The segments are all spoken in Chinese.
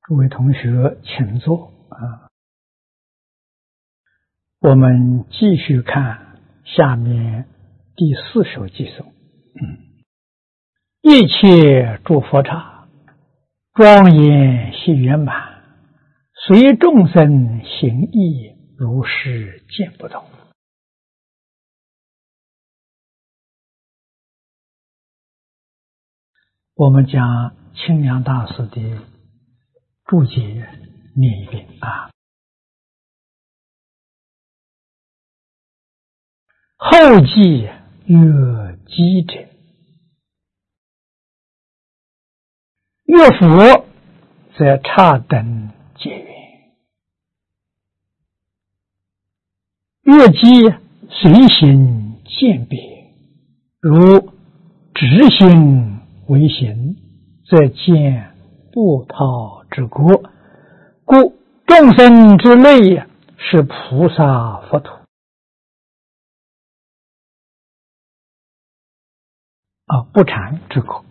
诸位同学，请坐啊！我们继续看下面第4首偈颂。一切诸佛刹，庄严系圆满，随众生行义，如是见不同。我们将清凉大师的注解念一遍啊。后继越机者，越佛则刹等结缘，越机随行渐别，如直行为行，则见不逃之国，故众生之类是菩萨佛土。不禅之国。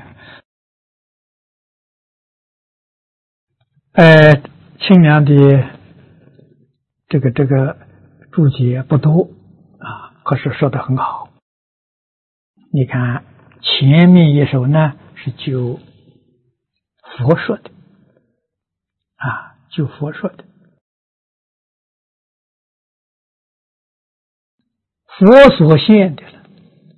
清凉的这个注解不多啊，可是说得很好。你看前面一首呢是就佛说的啊，就佛说的。佛所现的了，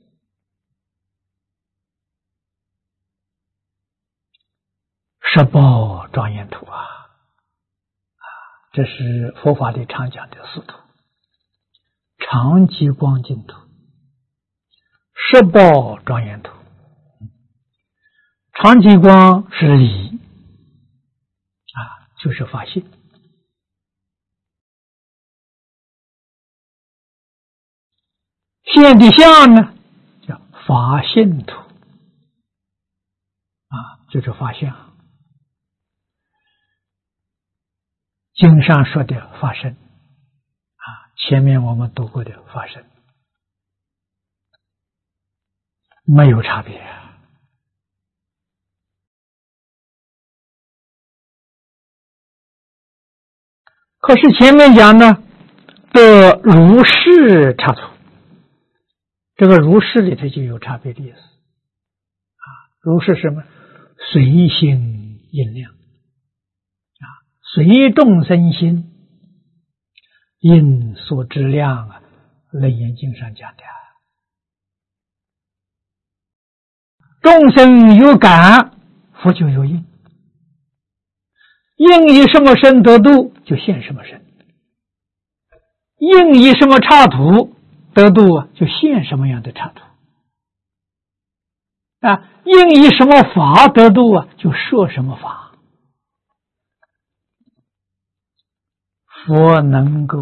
十报庄严土啊，这是佛法里常讲的4土：常寂光净土、十报庄严土。常寂光是理啊，就是法性；现的相呢，叫法性土啊，就是法相。经上说的法身啊，前面我们读过的法身没有差别。可是前面讲呢，的如是差错，这个如是里头就有差别的意思啊。如是什么？随心应量。随众生心，因所知量啊，楞严经上讲的。众生有感，佛就有应。应以什么身得度，就现什么身；应以什么刹土得度啊，就现什么样的刹土。啊，应以什么法得度啊，就说什么法。佛能够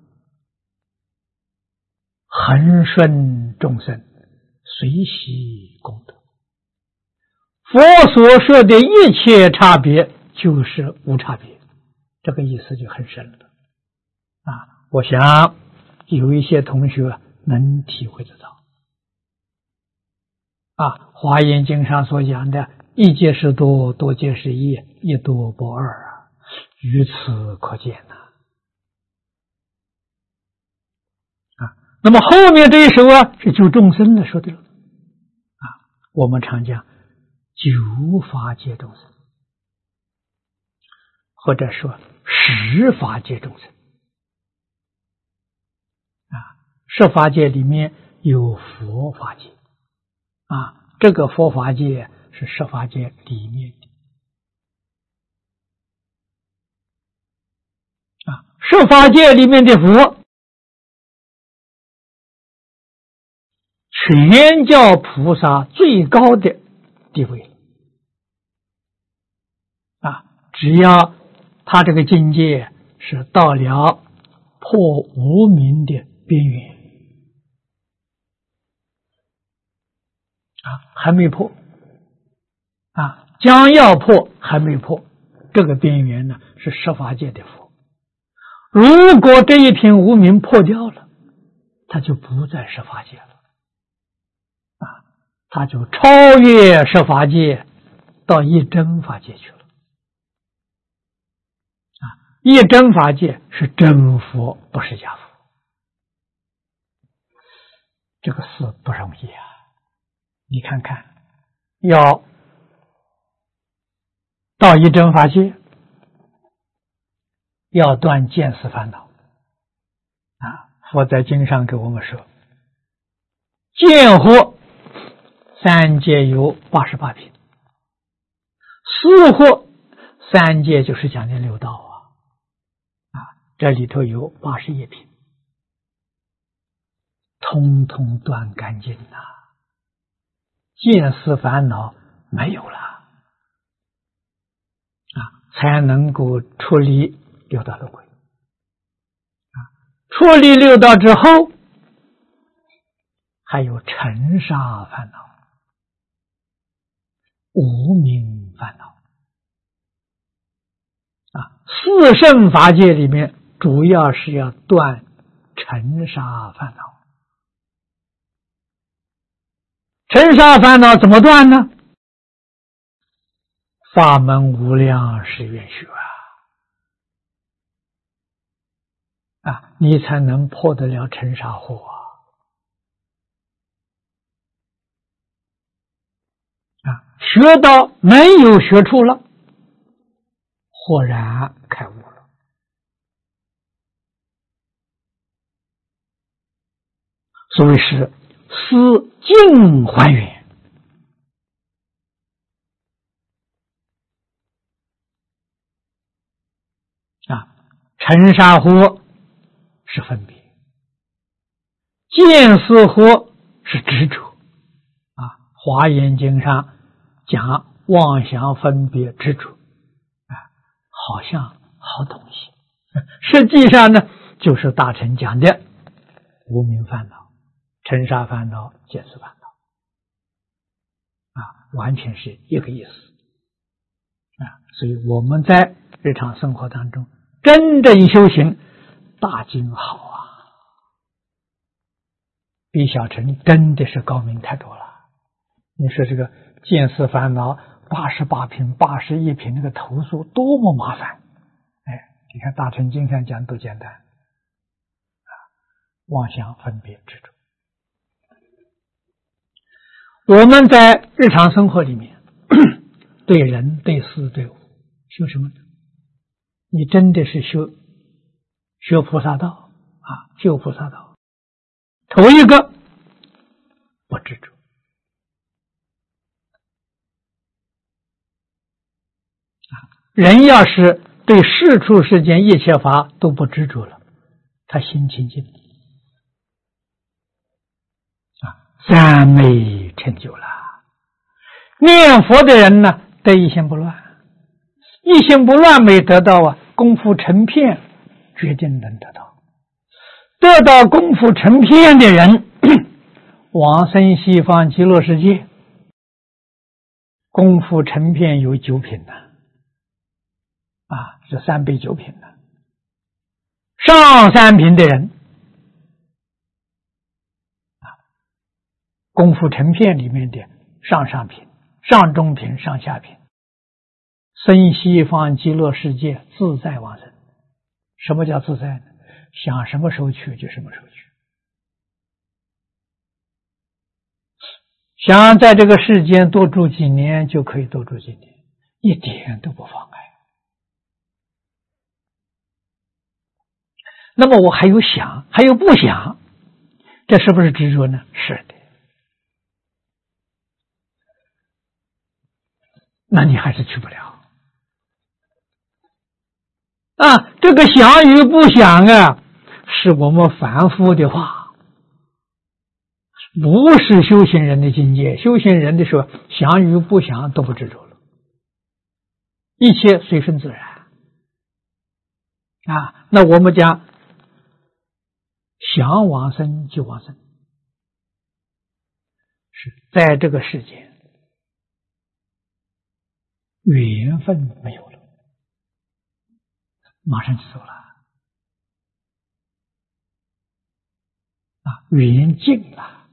恒顺众生，随喜功德。佛所说的一切差别就是无差别，这个意思就很深了啊！我想有一些同学能体会得到啊，《华严经》上所讲的一界是多，多界是一，一多不二啊，于此可见呐。那么后面这一首啊，是就众生的说的了啊。我们常讲九法界众生，或者说十法界众生啊。十法界里面有佛法界啊，这个佛法界是十法界里面的啊。十法界里面的佛，全教菩萨最高的地位啊！只要他这个境界是到了破无明的边缘啊，还没破啊，将要破还没破，这个边缘呢是十法界的佛。如果这一片无明破掉了，他就不在十法界了。他就超越十法界，到一真法界去了。 一真法界是真佛，不是假佛。这个事不容易啊！你看看，要到一真法界，要断见思烦恼啊！佛在经上给我们说，见惑三界有88品，思惑三界就是讲的六道这里头有81品，通通断干净见思烦恼没有了才能够出离六道轮回出离六道之后，还有尘沙烦恼、无明烦恼四圣法界里面主要是要断尘沙烦恼。尘沙烦恼怎么断呢？法门无量誓愿学你才能破得了尘沙惑学到没有学处了，豁然开悟了。所谓是思境还原尘沙惑是分别，见思惑是执着华严经上讲妄想分别执着好像好东西，实际上呢就是大乘讲的无明烦恼、尘沙烦恼、见思烦恼完全是一个意思所以我们在日常生活当中真正修行，大经好比小乘真的是高明太多了。你说这个见思烦恼88品、81品，那个投诉多么麻烦！你看大乘经上讲多简单妄想分别执着。我们在日常生活里面对人、对事、对物修什么呢？你真的是修菩萨道修菩萨道。头一个不执着人要是对世处世间一切法都不执着了，他心清净三昧成就了。念佛的人呢，得一心不乱，一心不乱没得到功夫成片决定能得到。得到功夫成片的人往生西方极乐世界，功夫成片有9品是3倍9品上3品的人功夫成片里面的上品、上中品、上下品，生西方极乐世界自在往生。什么叫自在呢？想什么时候去就什么时候去，想在这个世间多住几年就可以多住几年，一点都不妨碍。那么我还有想，还有不想，这是不是执着呢？是的。那你还是去不了这个想与不想是我们凡夫的话，不是修行人的境界。修行人的时候，想与不想都不执着了，一切随顺自然那我们讲想往生就往生，是在这个世间缘分没有了，马上就走了缘尽了，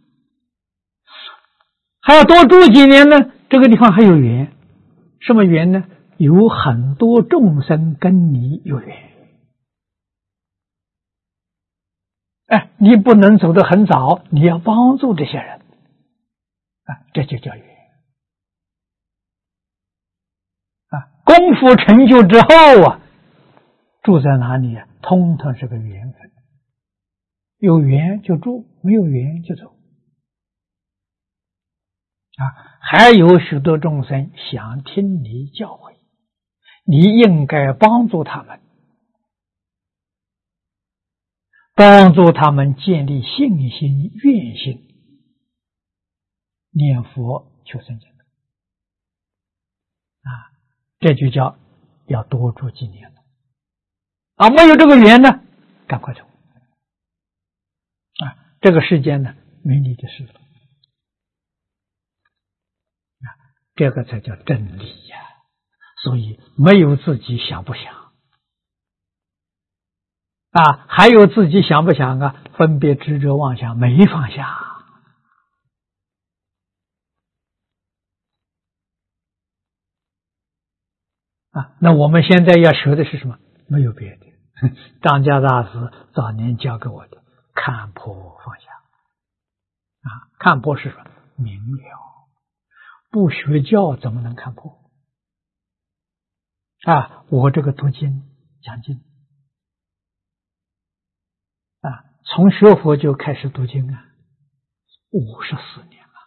还要多住几年呢。这个地方还有缘，什么缘呢？有很多众生跟你有缘哎，你不能走得很早，你要帮助这些人，这就叫缘。功夫成就之后住在哪里通通是个缘分，有缘就住，没有缘就走。还有许多众生想听你教诲，你应该帮助他们，帮助他们建立信心、愿心，念佛求生净土。这就叫要多住几年了。没有这个缘呢，赶快走。这个世间呢，没你的事了。这个才叫真理呀。所以没有自己想不想还有自己想不想分别执着妄想没放下。那我们现在要学的是什么？没有别的。张家大师早年教给我的，看破放下。看破是什么？明了。不学教怎么能看破？我这个读经讲经从学佛就开始读经54年了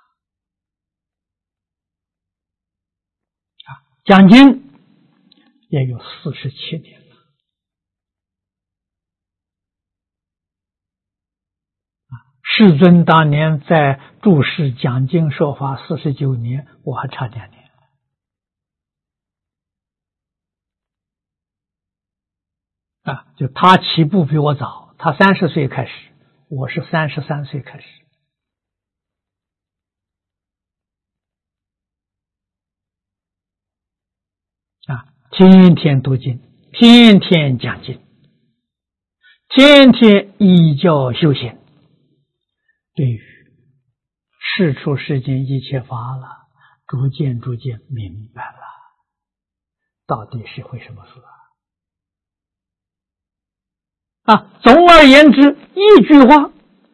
讲经也有47年了世尊当年在住世讲经说法49年，我还差2年。就他起步比我早，他30岁开始，我是33岁开始。天天读经，天天讲经，天天依教修行。对于世出世间一切法了，逐渐明白了，到底是回什么事总而言之，一句话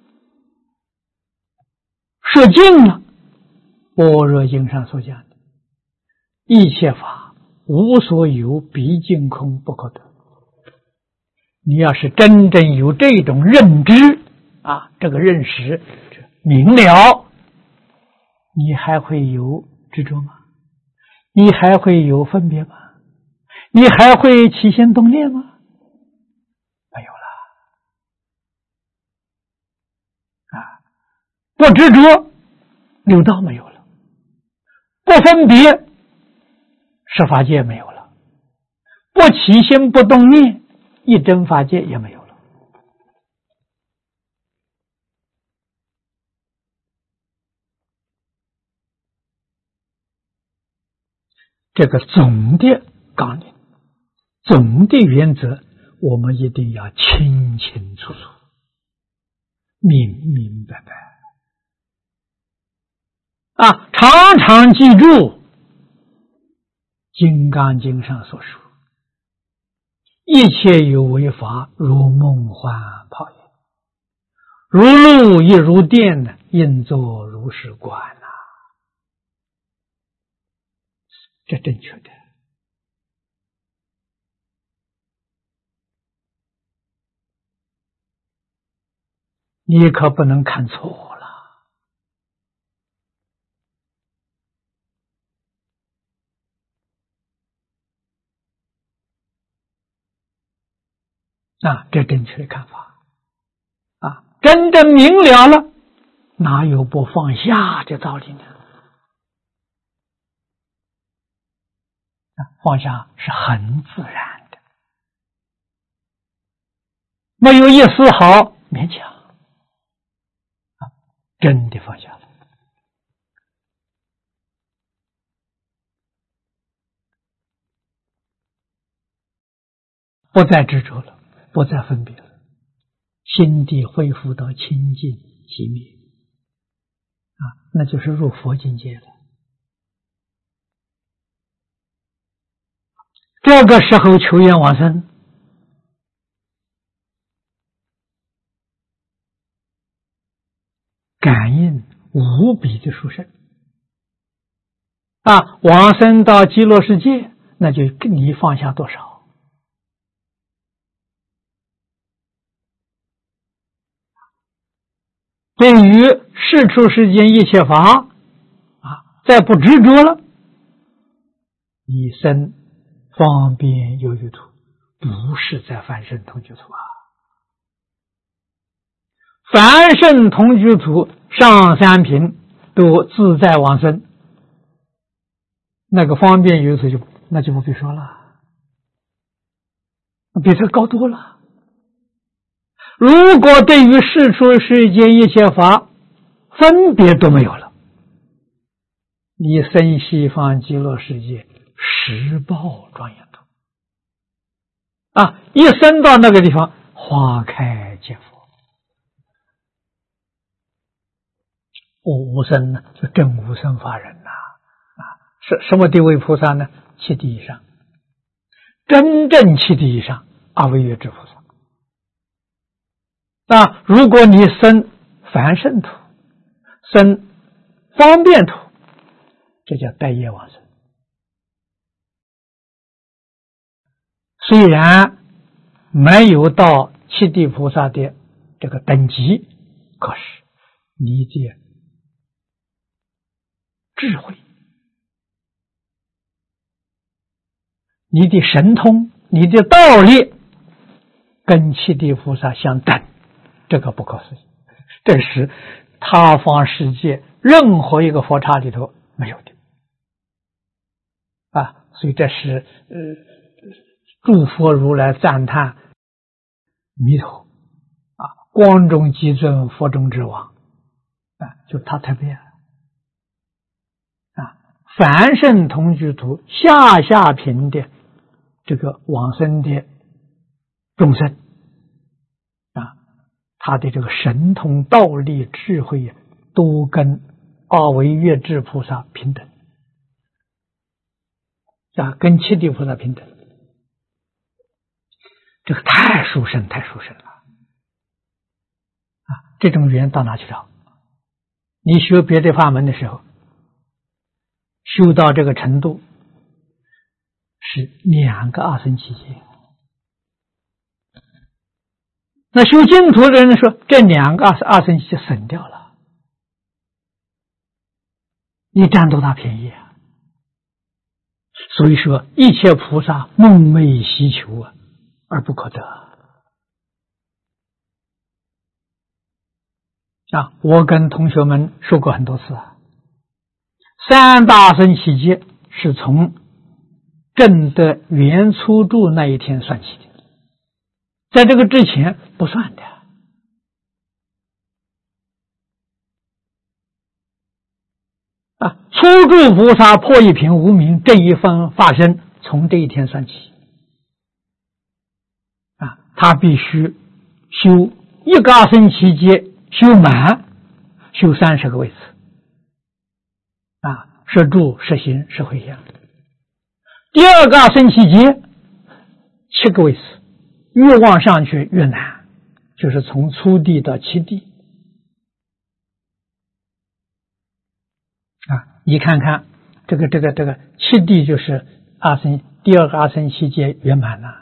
说尽了般若经上所讲的一切法无所有，毕竟空，不可得。你要是真正有这种认知这个认识明了，你还会有执着吗？你还会有分别吗？你还会起心动念吗？没有了。不执着，六道没有了；不分别，十法界没有了；不起心不动念，一真法界也没有了。这个总的纲领、总的原则，我们一定要清清楚楚、明白白常常记住《金刚经》上所说：一切有为法，如梦幻泡影，如露亦如电，应作如是观这正确的。你可不能看错了。这正确的看法真正明了了，哪有不放下的道理呢？放下是很自然的，没有一丝毫勉强真的放下了。不再执着了，不再分别了，心地恢复到清净寂灭那就是入佛境界了。这个时候求愿往生感应无比的殊胜啊！往生到极乐世界，那就你放下多少。对于世出世间一切法啊，再不执着了，你生方便有余土，不是在凡圣同居土啊。凡圣同居土上三品都自在往生，那个方便有余土那就不必说了，比这高多了。如果对于世出世间一切法分别都没有了，你生西方极乐世界十报庄严土啊！一生到那个地方，花开见佛，无生呢，就真无生法人呐！什么地位菩萨呢？七地以上，真正七地以上，阿惟越致菩萨。如果你生凡圣土，生方便土，这叫带业往生。虽然没有到七地菩萨的这个等级，可是你的智慧、你的神通、你的道力跟七地菩萨相等，这个不可思议，这是他方世界任何一个佛刹里头没有的所以这是诸佛如来赞叹弥陀光中极尊，佛中之王就他特别凡圣同居土下品的这个往生的众生他的这个神通道力智慧都跟阿惟越致菩萨平等跟七地菩萨平等，这个太殊胜了这种缘到哪去找？你学别的法门的时候，修到这个程度是2个阿僧祇劫。那修净土的人说，这2个阿僧祇劫省掉了，你占多大便宜啊！所以说，一切菩萨梦寐希求而不可得我跟同学们说过很多次3大阿僧祇劫是从证得圆初住那一天算起的，在这个之前不算的初住菩萨破一品无明这一分发生，从这一天算起他必须修1个阿僧祇劫，修满，修30个位次摄住、摄行、摄回向。第2个阿僧祇劫7个位次，越往上去越难，就是从初地到七地你看看这个七地就是第2个阿僧祇劫圆满了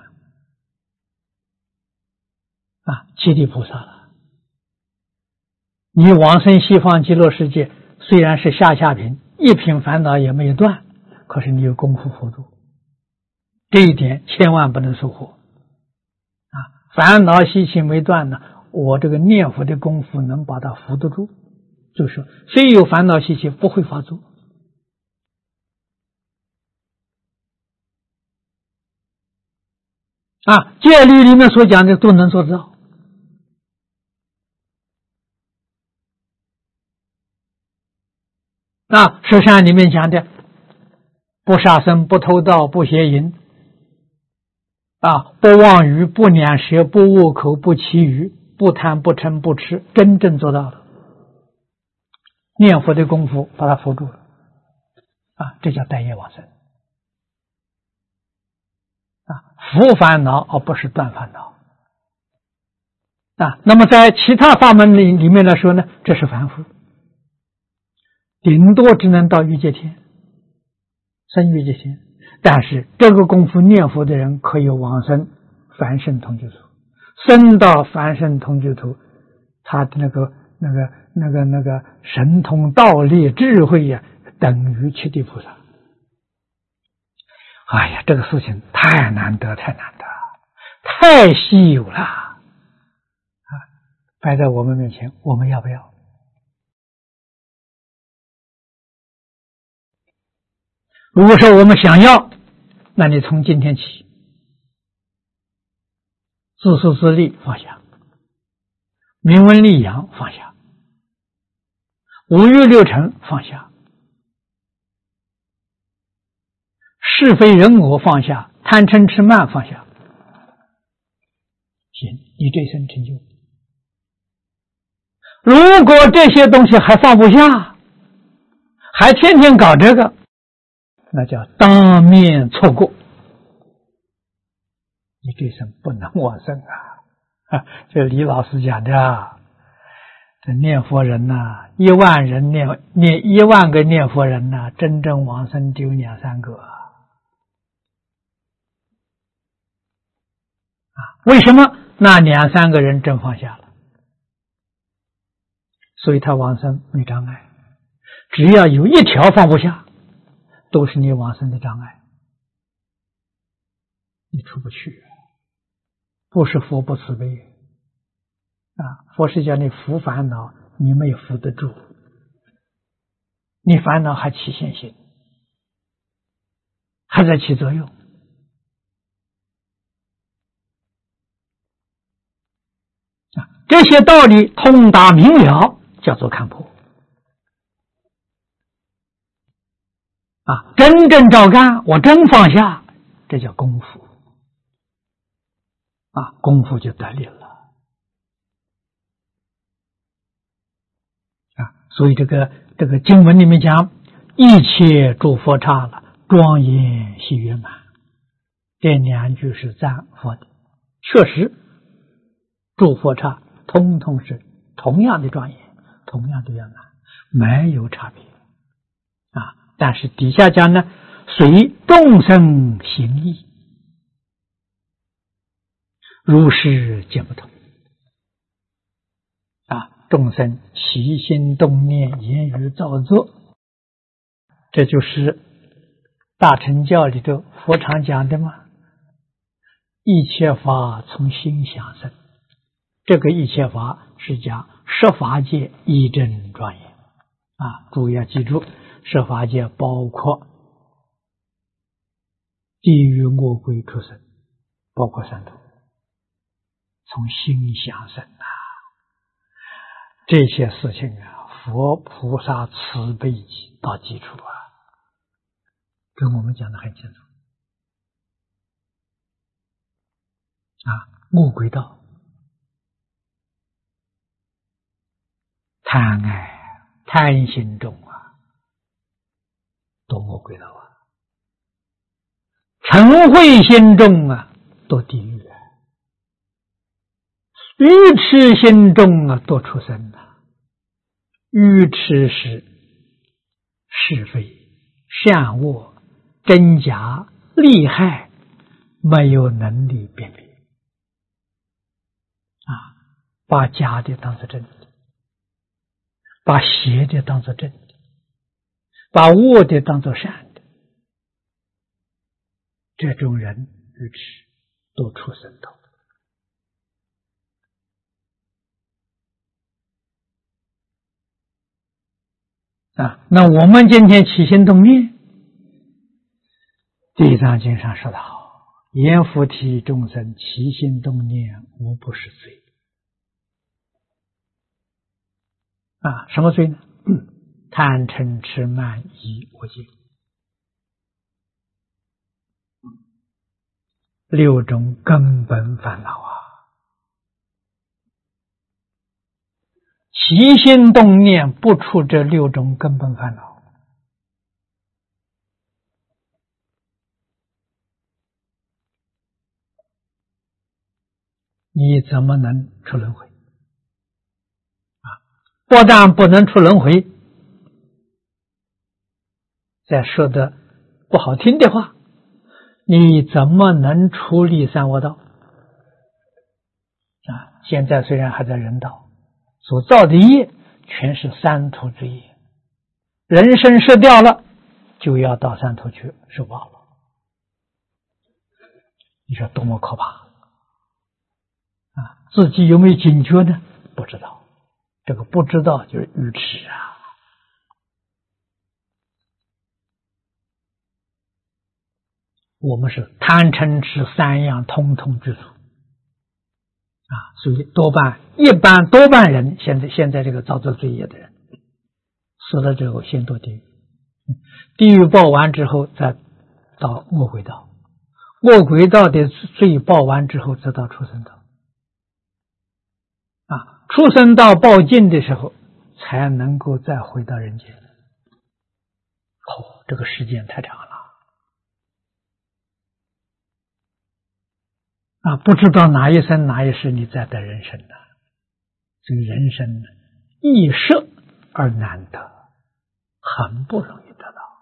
七地菩萨了。你往生西方极乐世界，虽然是下品，一品烦恼也没有断，可是你有功夫辅助，这一点千万不能疏忽烦恼习气没断呢，我这个念佛的功夫能把它扶得住，就是说虽有烦恼习气不会发作戒律里面所讲的都能做到十善里面讲的不杀生、不偷盗、不邪淫不妄语、不两舌、不恶口、不绮语、不贪、不嗔、不痴，真正做到了。念佛的功夫把它扶住了这叫带业往生扶烦恼而不是断烦恼那么在其他法门里面来说呢，这是凡夫，顶多只能到欲界天，生欲界天。但是这个功夫念佛的人可以往生凡圣同居土，升到凡圣同居土，他的那个神通道力智慧呀，等于七地菩萨。哎呀，这个事情太难得，太难得，太稀有了摆在我们面前，我们要不要？如果说我们想要，那你从今天起，自私自利放下，名闻利养放下，五欲六尘放下，是非人我放下，贪嗔痴慢放下。行，你这一生成就。如果这些东西还放不下，还天天搞这个，那叫当面错过，你这一生不能往生这李老师讲的这念佛人1万人念1万个念佛人真正往生只有2、3个为什么？那2、3个人真放下了，所以他往生没障碍。只要有一条放不下，都是你往生的障碍，你出不去。不是佛不慈悲佛是叫你伏烦恼，你没伏得住，你烦恼还起现行，还在起作用这些道理通达明了，叫做看破真正照干，我真放下，这叫功夫功夫就得力了所以这个经文里面讲，一切诸佛刹了，庄严喜圆满，这2句是赞佛的。确实诸佛刹通通是同样的庄严，同样的圆满，没有差别但是底下讲呢，随众生行义，如是见不同众生起心动念言语造作，这就是大乘教里头佛常讲的嘛，一切法从心想生。这个一切法是讲十法界一真庄严注意要记住，十法界包括地狱恶鬼畜生，包括三途，从心想生这些事情佛菩萨慈悲到基础跟我们讲的很清楚恶鬼道，贪爱贪心重堕恶鬼道嗔恚心重堕地狱愚痴心重堕畜生愚痴是是非善恶真假利害没有能力辨别把假的当作真的，把邪的当作真的，把恶的当作善的，这种人愚痴堕畜生道那我们今天起心动念，地藏经上说得好，阎浮提众生起心动念无不是罪什么罪呢？贪嗔痴慢疑我见6种根本烦恼起心动念不出这6种根本烦恼，你怎么能出轮回？ 不但不能出轮回，再说的不好听的话，你怎么能出离三恶道？现在虽然还在人道，所造的业全是三途之业，人生失掉了，就要到三途去受报了。你说多么可怕！自己有没有警觉呢？不知道，这个不知道就是愚痴啊！我们是贪嗔痴三样通通具足所以一般多半人现在这个造作罪业的人，死了之后先堕地狱，地狱报完之后再到恶鬼道，恶鬼道的罪报完之后再到畜生道。畜生道报尽的时候，才能够再回到人间。这个时间太长了不知道哪一生哪一世你在得人生呢？这个人生呢，易舍而难得，很不容易得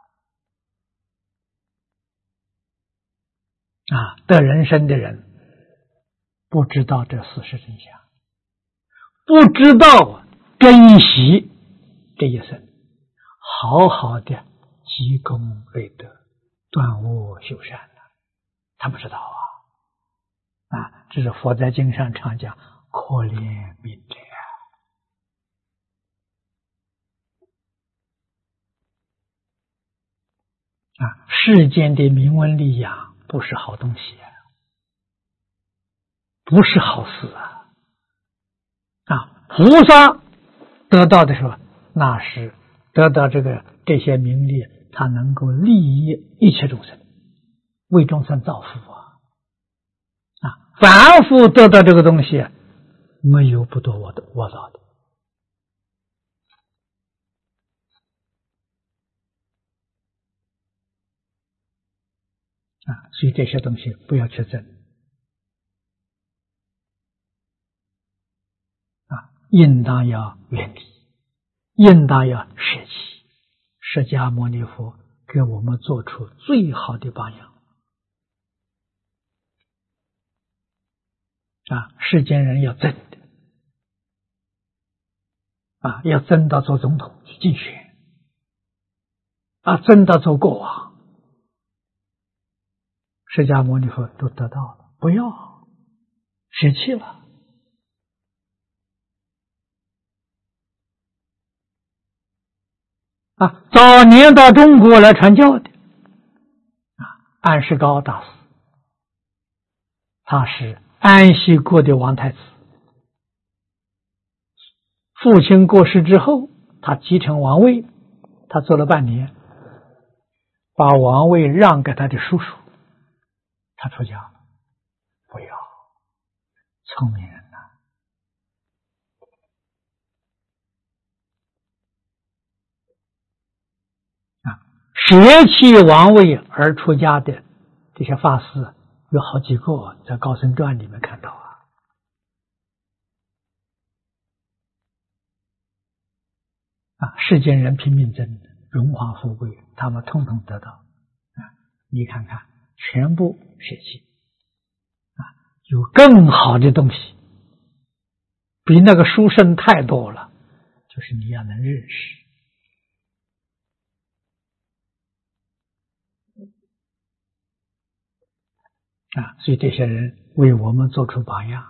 到得人生的人不知道这事实真相，不知道珍惜这一生，好好的积功累德，断恶修善他不知道这是佛在经上常讲，可怜悯者世间的名闻利养不是好东西不是好事菩萨得到的时候，那是得到这些名利，他能够利益一切众生，为众生造福凡夫得到这个东西，没有不多我造的所以这些东西不要去争应当要远离，应当要舍弃。释迦牟尼佛给我们做出最好的榜样世间人要争的要争到做总统去竞选争到做国王，释迦牟尼佛都得到了，不要舍弃了早年到中国来传教的安世高大师，他是安息国的王太子，父亲过世之后，他继承王位，他做了半年，把王位让给他的叔叔，他出家了。不要，聪明人舍弃王位而出家的这些法师有好几个，在高僧传里面看到世间人拼命争荣华富贵，他们统统得到你看看，全部舍弃有更好的东西，比那个殊胜太多了，就是你要能认识所以这些人为我们做出榜样，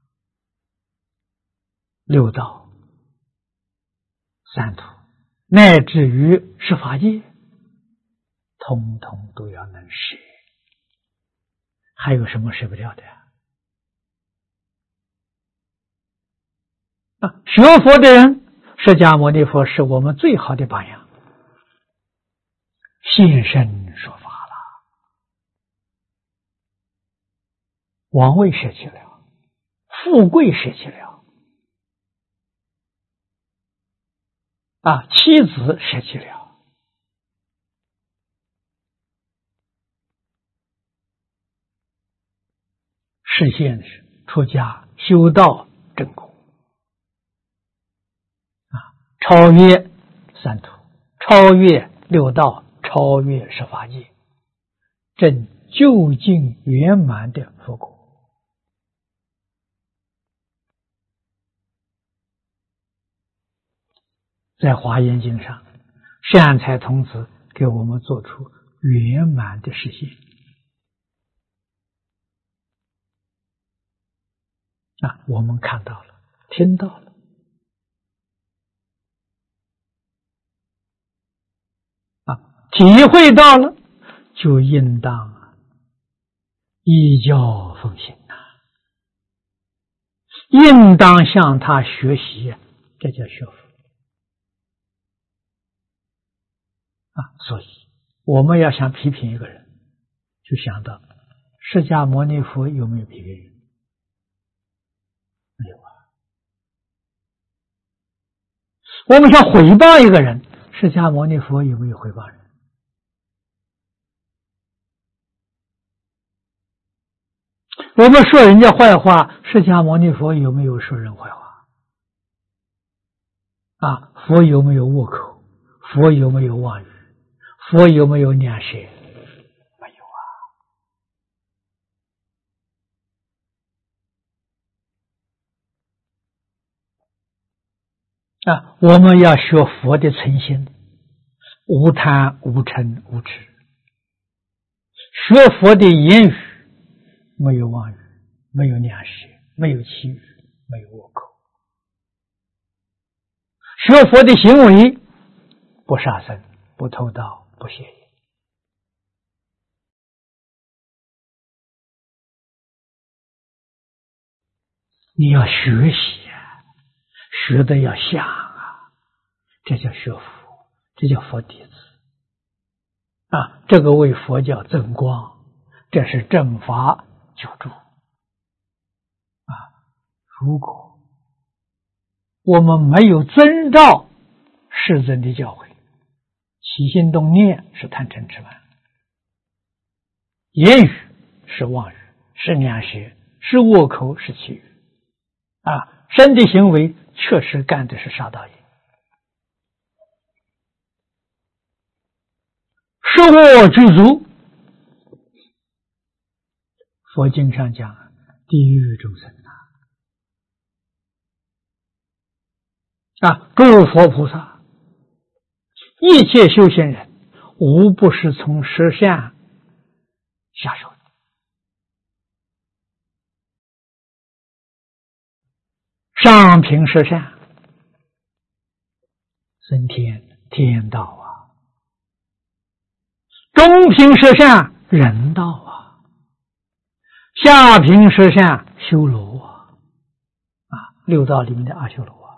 六道三途乃至于十法界，通通都要能舍。还有什么舍不掉的学佛的人，释迦牟尼佛是我们最好的榜样，现身说法了，王位舍弃了，富贵舍弃了妻子舍弃了，实现是出家修道正果超越三途，超越六道，超越十法界，证究竟圆满的佛果。在《华严经》上，善财童子给我们做出圆满的实现我们看到了，听到了体会到了，就应当依教奉行应当向他学习这叫学佛所以我们要想批评一个人，就想到释迦牟尼佛有没有批评人？没有我们想毁谤一个人，释迦牟尼佛有没有毁谤人？我们说人家坏话，释迦牟尼佛有没有说人坏话？佛有没有恶口？佛有没有妄语？佛有没有两舌？没有我们要学佛的诚心，无贪无嗔无痴，学佛的言语没有妄语，没有两舌，没有绮语，没有恶口，学佛的行为不杀生，不偷盗，不邪淫。你要学习学的要像这叫学佛，这叫佛弟子这个为佛教增光，这是正法救助如果我们没有遵照世尊的教诲，起心动念是贪嗔痴慢，言语是妄语，是两舌，是恶口，是绮语身体行为确实干的是杀盗淫，是恶具足。佛经上讲地狱众生诸佛菩萨一切修行人无不是从十善下手的上品十善升天天道中品十善人道下品十善修罗六道里面的阿修罗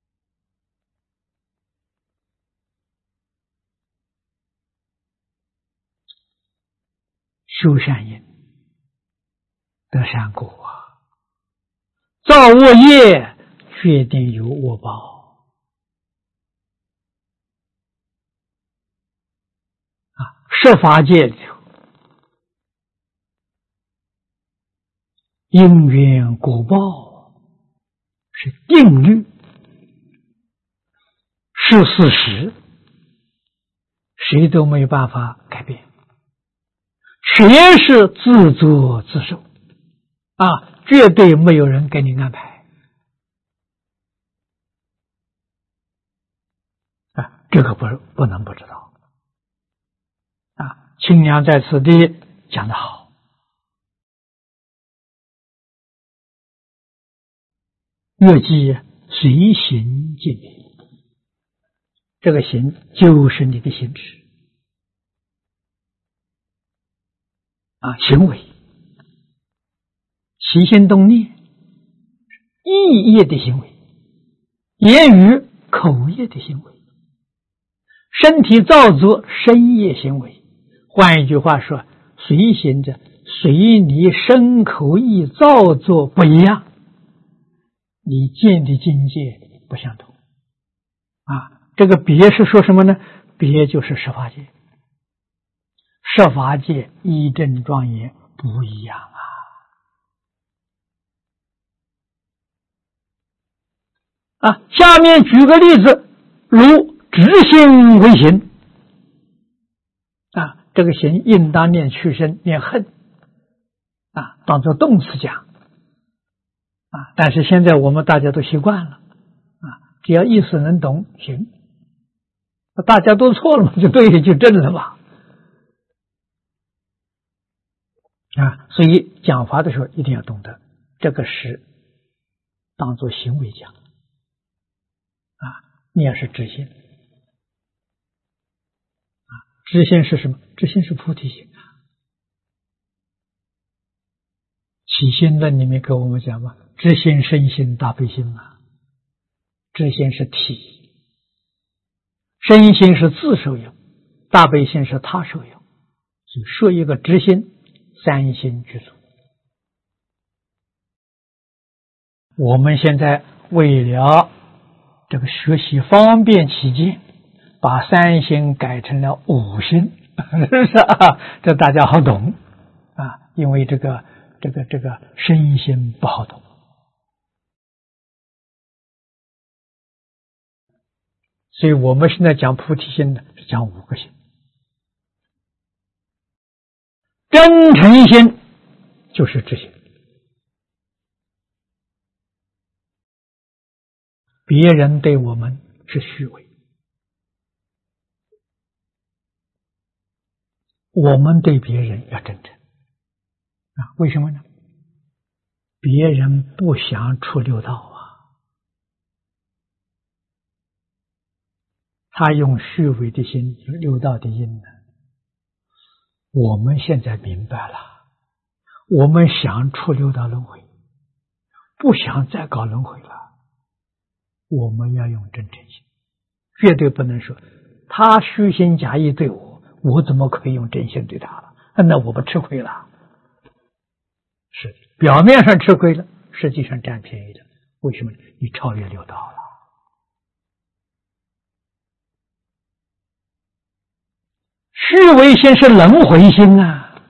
修善因得善果造恶业决定有恶报十法界里头因缘果报是定律，是事实，谁都没有办法改变，全是自作自受绝对没有人给你安排这个不能不知道清凉在此地讲得好，乐记随行尽明，这个行就是你的心智行为起心动念意业的行为，言语口业的行为，身体造作身业行为。换一句话说，随行着随你身口意造作不一样，你见的境界不相同这个别是说什么呢？别就是十法界，十法界一真庄严不一样下面举个例子如知心为行啊，这个行应当念去身，念恨啊，当作动词讲啊。但是现在我们大家都习惯了啊，只要意思能懂，行，大家都错了嘛，就对，就正了嘛啊。所以讲法的时候一定要懂得，这个是当作行为讲啊，念是知心。知心是什么？知心是菩提心啊。起心论里面给我们讲嘛，知心、身心、大悲心嘛。知心是体，身心是自受用，大悲心是他受用。所以说一个知心，三心具足。我们现在为了这个学习方便起见，把三心改成了五心，是不是啊？这大家好懂啊，因为这个身心不好懂，所以我们现在讲菩提心呢，是讲五个心。真诚心就是知心，别人对我们是虚伪，我们对别人要真诚啊？为什么呢？别人不想出六道啊，他用虚伪的心六道的因呢。我们现在明白了，我们想出六道轮回，不想再搞轮回了，我们要用真诚心，绝对不能说他虚心假意对我，我怎么可以用真心对他了？那我们吃亏了。是表面上吃亏了，实际上占便宜了。为什么？你超越六道了。虚伪心是轮回心啊，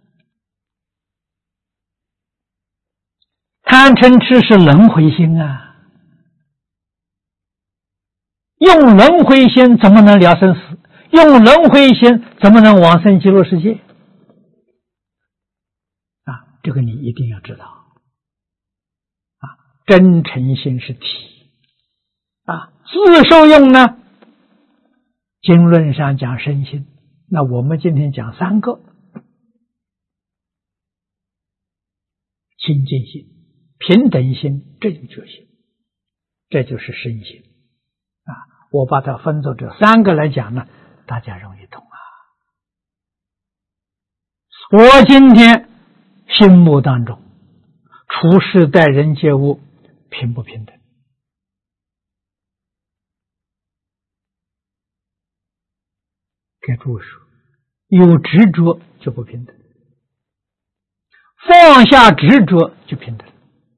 贪嗔痴是轮回心啊。用轮回心怎么能了生死？用轮回心怎么能往生极乐世界？啊，这个你一定要知道啊。真诚心是体啊，自受用呢，经论上讲身心，那我们今天讲三个：清净心、平等心、正觉心，这就是身心啊。我把它分作这三个来讲呢，大家容易懂啊。我今天心目当中处事待人接物平不平等？给诸位说，有执着就不平等，放下执着就平等。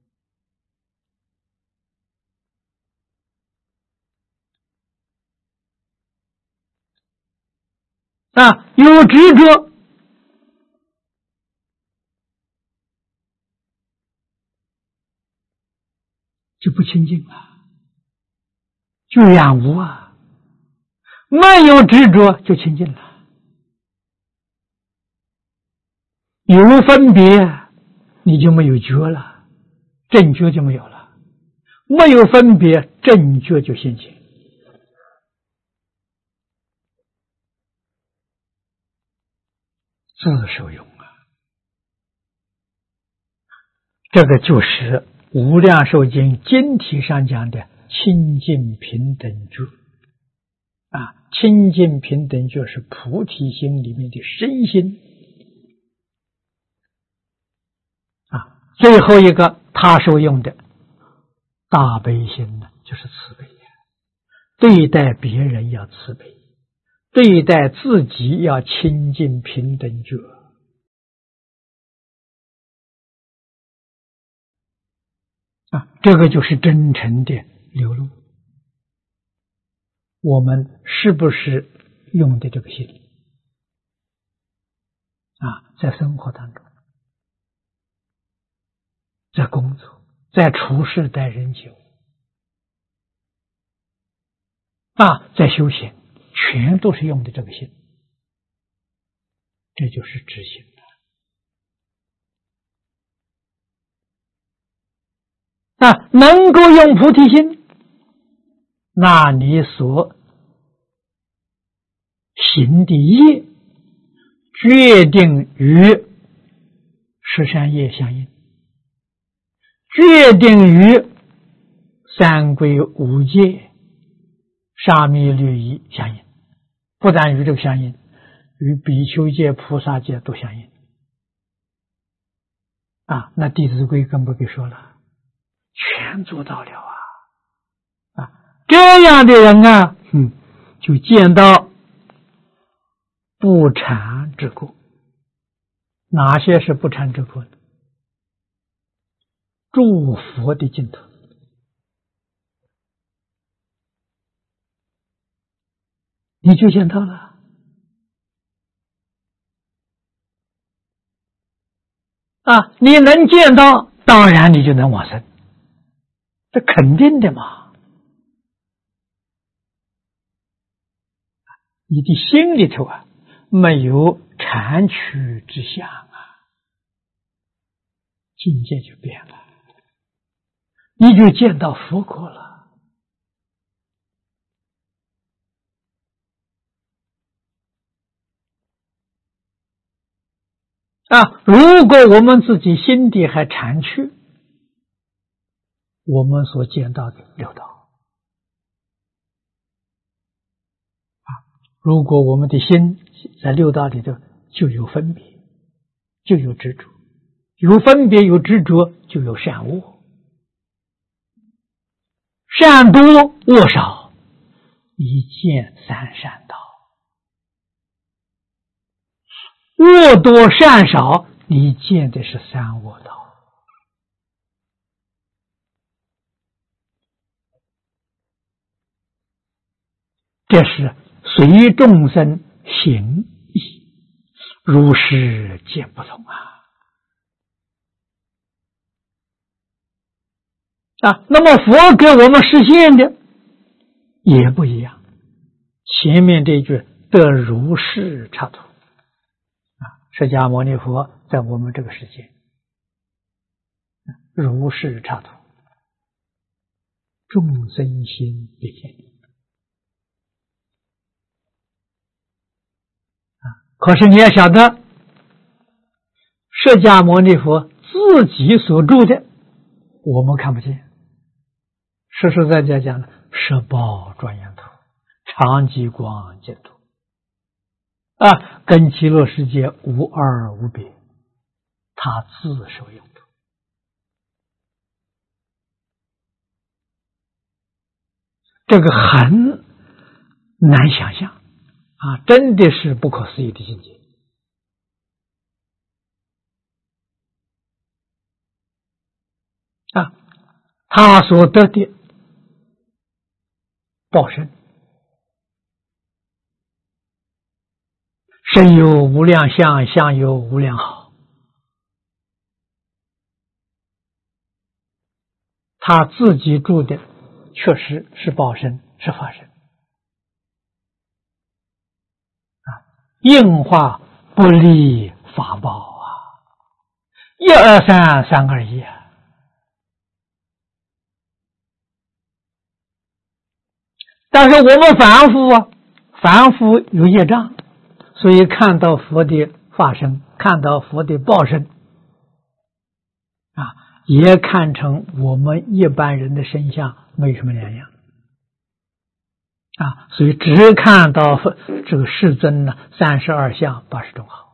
啊，有执着就不清净了，就染污啊；没有执着就清净了。有分别你就没有觉了，正觉就没有了；没有分别，正觉就现前。自受用啊，这个就是无量寿经经题上讲的清净平等觉啊。清净平等觉是菩提心里面的身心啊。最后一个他受用的大悲心呢，就是慈悲，对待别人要慈悲，对待自己要清净平等觉啊，这个就是真诚的流露。我们是不是用的这个心啊？在生活当中，在工作，在处事待人接物在修行，全都是用的这个心，这就是知心能够用菩提心，那你所行的业决定与十善业相应，决定于三皈五戒、沙弥律仪相应，不但与这个相应，与比丘戒、菩萨戒都相应。那弟子规更不必说了，全做到了这样的人就见到不禅之果。哪些是不禅之果呢？诸佛的净土，你就见到了。你能见到，当然你就能往生，这肯定的嘛。你的心里头没有禅取之相境界就变了，你就见到佛果了。如果我们自己心底还禅去，我们所见到的六道如果我们的心在六道里头就有分别，就有执着，有分别有执着，就有善恶，善多恶少，一见三善道；恶多善少，你见的是三恶道。这是随众生行义，如是见不同那么佛给我们实现的也不一样。前面这句得如是刹土释迦牟尼佛在我们这个世界如是刹土，众生心必现可是你要晓得，释迦牟尼佛自己所住的我们看不见，实实在在讲十宝庄严土、常寂光净土跟极乐世界无二无别，他自受用处。这个很难想象真的是不可思议的境界他所得的报身，身有无量相，相有无量好，他自己住的确实是报身，是法身应化不离法宝一二三，三二一但是我们凡夫有业障，所以看到佛的法身，看到佛的报身也看成我们一般人的身相没什么两样所以只看到这个世尊呢32相80种好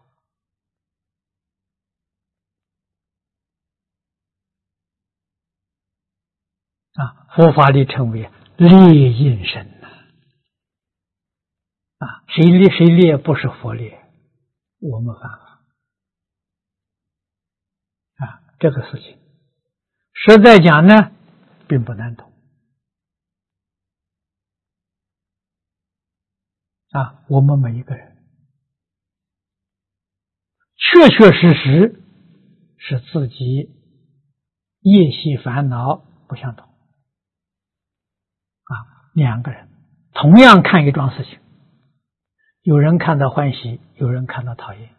佛法里称为劣应身谁劣不是佛劣，我们凡夫这个事情实在讲呢并不难懂我们每一个人确确实实是自己业习烦恼不相同两个人同样看一桩事情，有人看到欢喜，有人看到讨厌。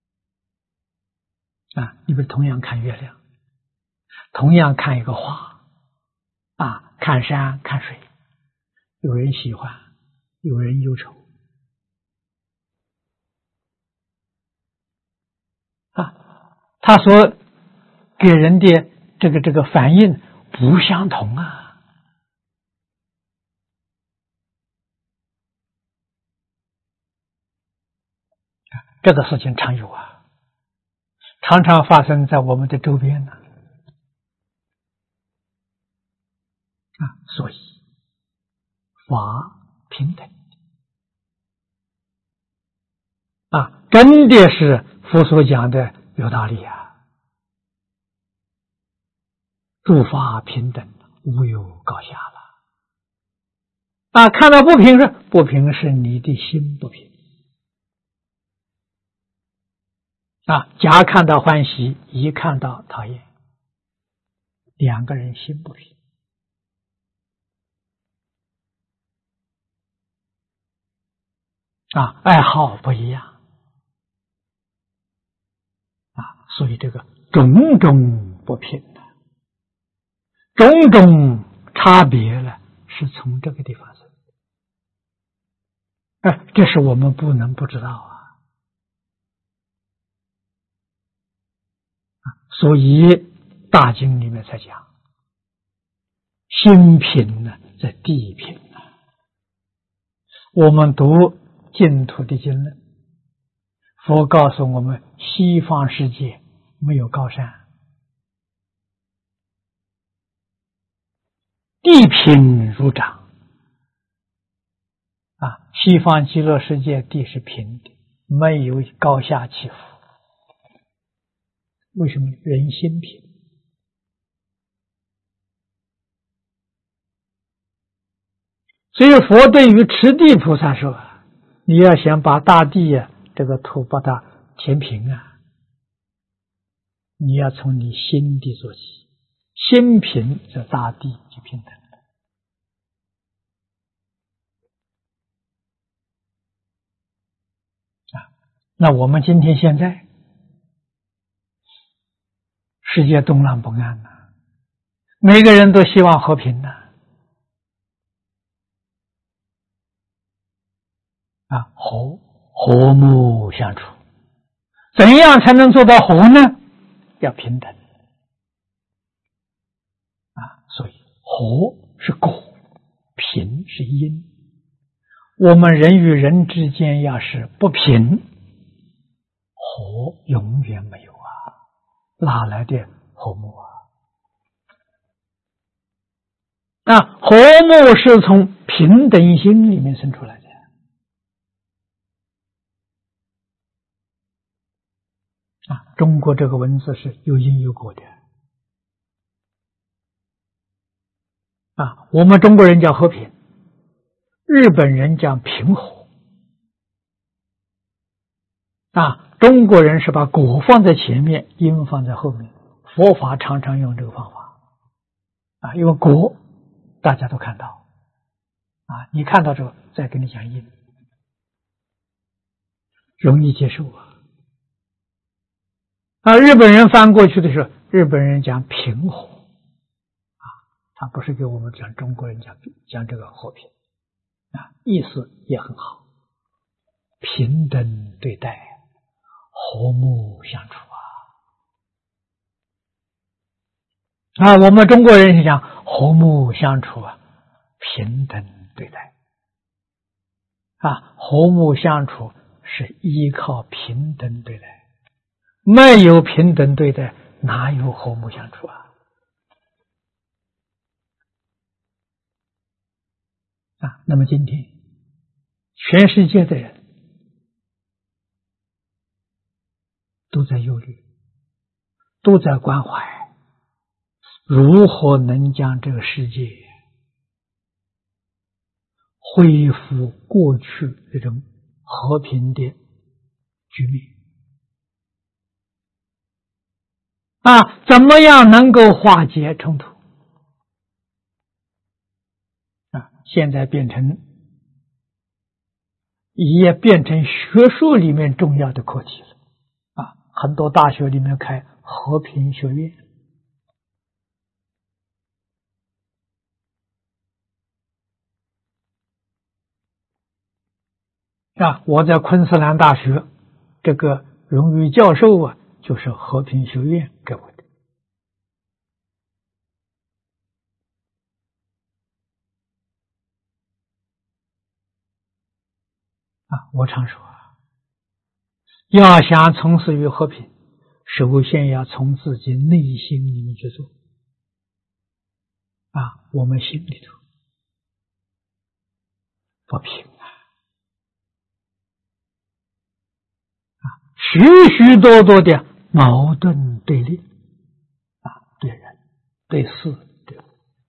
你比如同样看月亮，同样看一个花，看山看水，有人喜欢，有人忧愁。他所给人的这个反应不相同这个事情常有常常发生在我们的周边所以法平等真的是佛所讲的有道理诸法平等，无有高下了看到不平是不平，是你的心不平甲看到欢喜，乙看到讨厌，两个人心不平爱好不一样所以这个种种不平种种差别了，是从这个地方生这是我们不能不知道所以大经里面才讲心平在地平我们读净土的经论，佛告诉我们西方世界没有高山，地平如掌西方极乐世界地是平的，没有高下起伏。为什么？人心平所以佛对于持地菩萨说你要想把大地这个土把它填平你要从你心地做起，心平这大地就平等那我们今天现在世界动乱不安每个人都希望和平和睦相处，怎样才能做到和呢？要平等所以和是果，平是因。我们人与人之间要是不平，和永远没有哪来的和睦和睦是从平等心里面生出来的中国这个文字是有因有果的我们中国人叫和平，日本人讲平和中国人是把果放在前面，因放在后面。佛法常常用这个方法因为果大家都看到你看到之后再跟你讲因，容易接受日本人翻过去的时候，日本人讲平和他不是给我们讲中国人讲这个和平意思也很好，平等对待，和睦相处我们中国人是讲和睦相处平等对待和睦相处是依靠平等对待，没有平等对待，哪有和睦相处那么今天全世界的人都在忧虑，都在关怀，如何能将这个世界恢复过去这种和平的局面怎么样能够化解冲突现在变成也变成学术里面重要的课题了。很多大学里面开和平学院。我在昆士兰大学这个荣誉教授就是和平学院给我的。我常说要想从事于和平，首先要从自己内心里面去做。我们心里头不平许许多多的矛盾对立对人对事对物，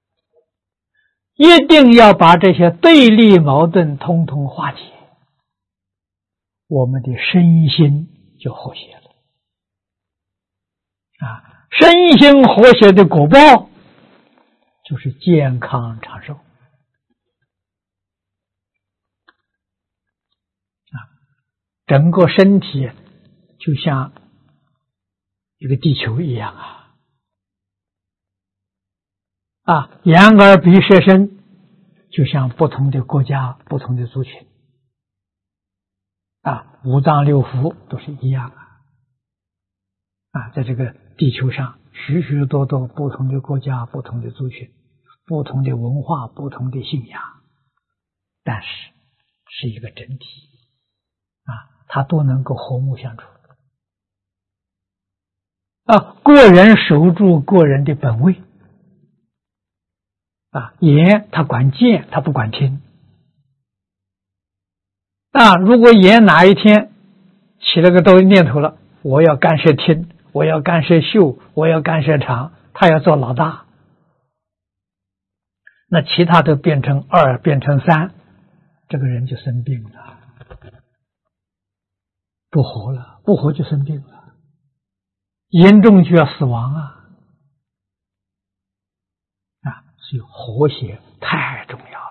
一定要把这些对立矛盾通通化解，我们的身心就和谐了。身心和谐的果报就是健康长寿。整个身体就像一个地球一样眼耳鼻舌身就像不同的国家不同的族群五脏六腑都是一样在这个地球上许许多多不同的国家不同的族群不同的文化不同的信仰，但是是一个整体它都能够和睦相处个人守住个人的本位眼他管见他不管听如果眼哪一天起了个多念头了，我要干涉听，我要干涉嗅，我要干涉尝，他要做老大，那其他都变成二变成三，这个人就生病了，不活了，不活就生病了，严重就要死亡所以和谐太重要了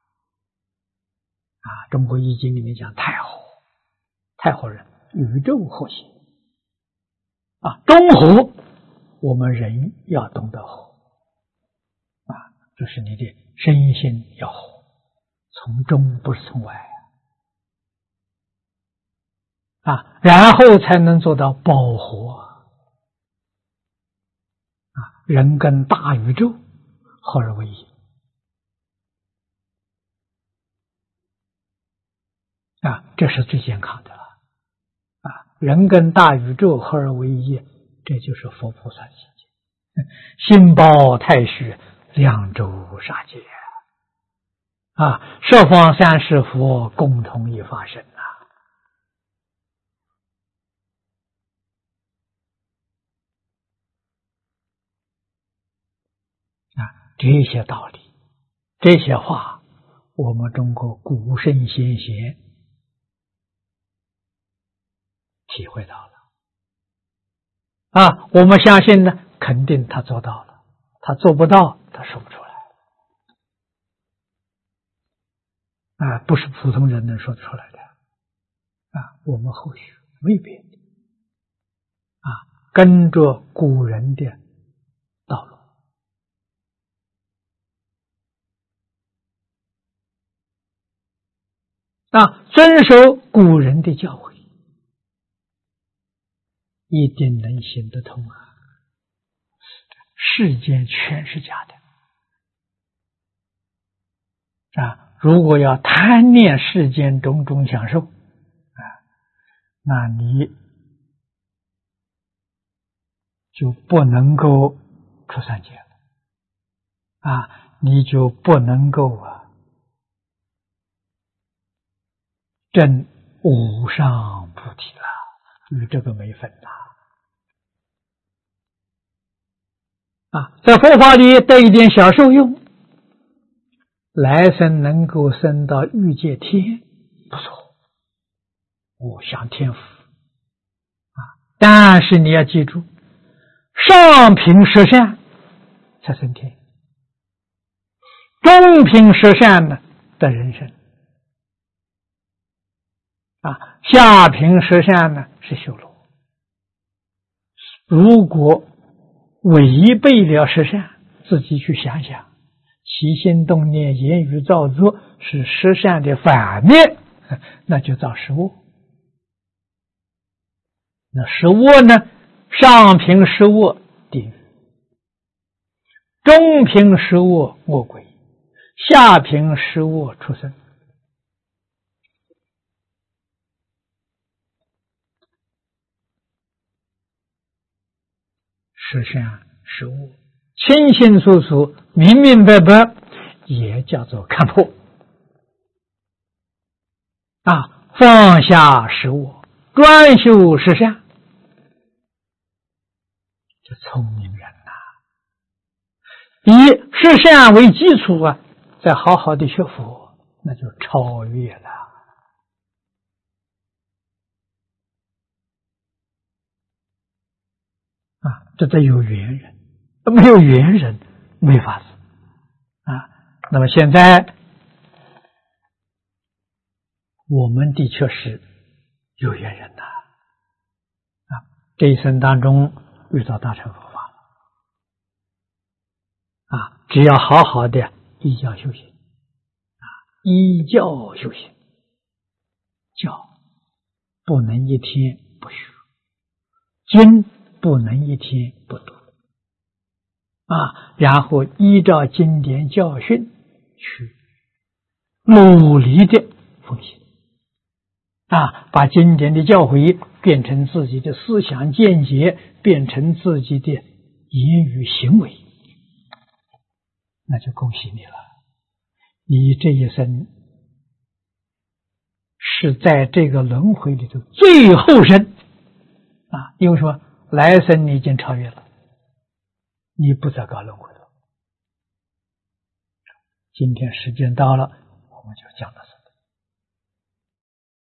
中国易经里面讲太和，太和人宇宙和谐中和我们人要懂得和就是你的身心要和，从中不是从外然后才能做到保和人跟大宇宙合而为一这是最健康的了人跟大宇宙合而为一，这就是佛菩萨的境界。心包太虚，量周杀界十方三世佛共同一法身这些道理这些话我们中国古圣先贤体会到了我们相信呢，肯定他做到了，他做不到他说不出来不是普通人能说得出来的我们后续未必跟着古人的道路遵守古人的教诲，一定能行得通世间全是假的如果要贪念世间种种享受那你就不能够出三界了你就不能够证无上菩提了，与这个没分在佛法里得一点小受用，来生能够升到欲界天，不错，享天福但是你要记住，上品十善才升天，中品十善呢得人生下品十善呢是修罗。如果违背了十善，自己去想想，起心动念、言语造作是十善的反面，那就造十恶。那十恶呢，上品十恶地狱，中品十恶恶鬼，下品十恶畜生。十善十恶，清清楚楚、明明白白，也叫做看破。放下十恶，专修十善，这聪明人以十善为基础再好好的学佛，那就超越了。这得有缘人，没有缘人没法子那么现在我们的确是有缘人这一生当中遇到大乘佛法只要好好的依教修行依教修行，教不能一天不学，经不能一天不读然后依照经典教训去努力的奉行把经典的教诲变成自己的思想见解，变成自己的言语行为，那就恭喜你了。你这一生是在这个轮回里头最后生因为说来生你已经超越了，你不再搞轮回了。今天时间到了，我们就讲到这。